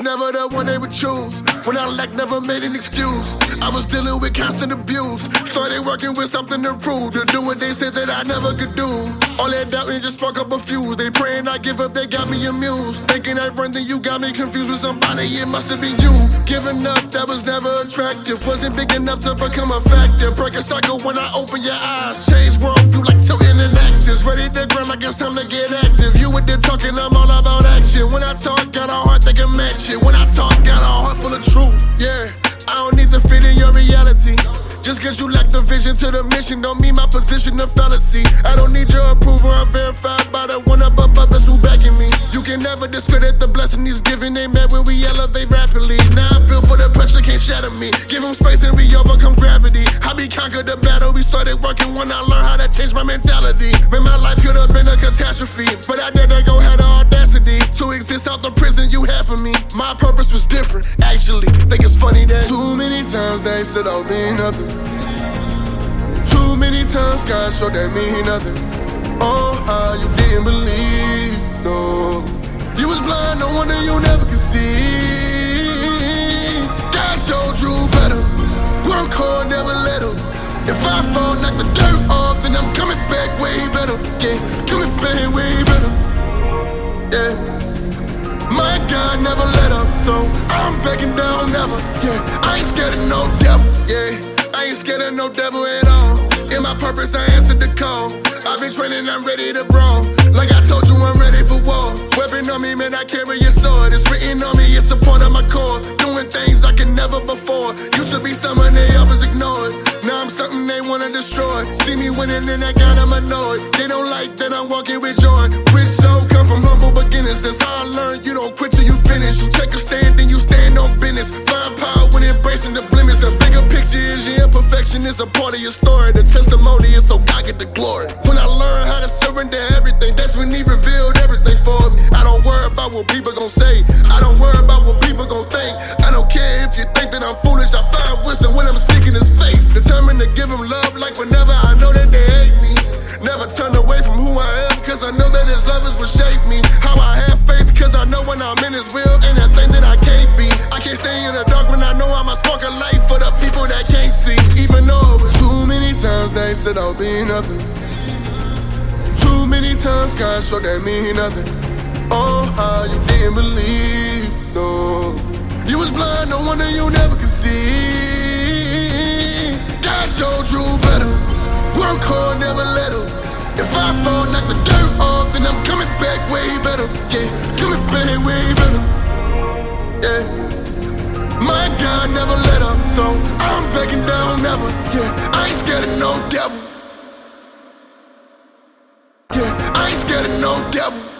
never the one they would choose. When I lacked, never made an excuse. I was dealing with constant abuse. Started working with something to prove. To do what they said that I never could do. All that doubting just spark up a fuse. They praying I give up, they got me amused. Thinking I've run, then you got me confused with somebody, it must have been you. Giving up, that was never attractive. Wasn't big enough to become a factor. Break a cycle when I open your eyes. Change worldview like tilting in axis. Ready to grind like it's time to get active. You with the talking, I'm all about action. When I talk, got a heart that can match it. When I talk, got a heart full of truth. Yeah, I don't need to fit in your reality. Just cause you lack the vision to the mission don't mean my position a fallacy. I don't need your approval, I'm verified by the one up above that's who backing me. You can never discredit the blessing he's giving. They met when we elevate rapidly. Now I'm built for the pressure, can't shatter me. Give him space and we overcome gravity. How we conquered the battle, we started working when I learned how to change my mentality. Man, my life could have been a catastrophe, but I didn't go have the audacity to exist out the prison you had for me. My purpose was different, actually. Think it's funny that too many times they said I'll be nothing. Too many times God showed that mean nothing. Oh, how you didn't believe, no. You was blind, no wonder you never could see. God showed you better. Work hard, never let up. If I fall, knock the dirt off, then I'm coming back way better. Yeah, coming back way better. Yeah. My God never let up, so I'm backing down never. Yeah, I ain't scared of no devil. Yeah, I ain't scared of no devil at all. In my purpose, I answered the call. I've been training, I'm ready to brawl. Like I told you, I'm ready for war. Weapon on me, man, I carry your sword. It's written on me, it's a part of my core. Doing things I can never before. Used to be someone they always ignored. Now I'm something they wanna destroy. See me winning and I got them annoyed. They don't like that I'm walking with joy. Rich soul come from humble beginners. That's how I learned, you don't quit till you finish. You take a stand, then you stand on business. Find power when embracing the blemish. The bigger picture is your imperfection. It's a part of your story. The testimony is so God get the glory. When I learned how to surrender everything, that's when he revealed everything for me. I don't worry about what people gon' say. I don't worry about what people gon' think. I don't care if you think that I'm foolish. I find wisdom when I'm seeking his face. Determined to give him love like whenever I know that they hate me. Never turn away from who I am, cause I know that his love is what shaped me. How I have faith, because I know when I'm in his will, ain't a thing that I can't be. I can't stay in the dark when I know I'm a spark of light for the people that can't see. Even though too many times they said I'll be nothing. Too many times God showed that mean nothing. Oh, how you didn't believe, no. You was blind, no wonder you never could see. God showed you better. Work hard, never let up. If I fall, knock the dirt off, then I'm coming back way better. Yeah, coming back way better. Yeah. My God never let up, so I'm backing down never. Yeah, I ain't scared of no devil. Yeah, I ain't scared of no devil.